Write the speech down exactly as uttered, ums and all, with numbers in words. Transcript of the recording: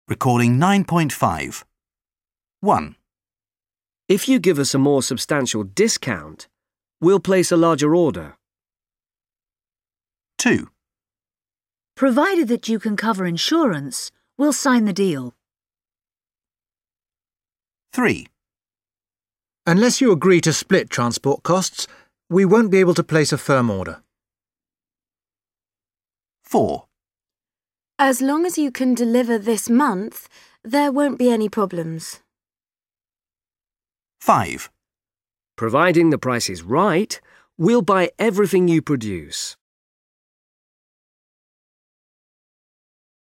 Recording nine point five. one. If you give us a more substantial discount, we'll place a larger order. two. Provided that you can cover insurance, we'll sign the deal. three. Unless you agree to split transport costs, we won't be able to place a firm order. four. As long as you can deliver this month, there won't be any problems. five. Providing the price is right, we'll buy everything you produce.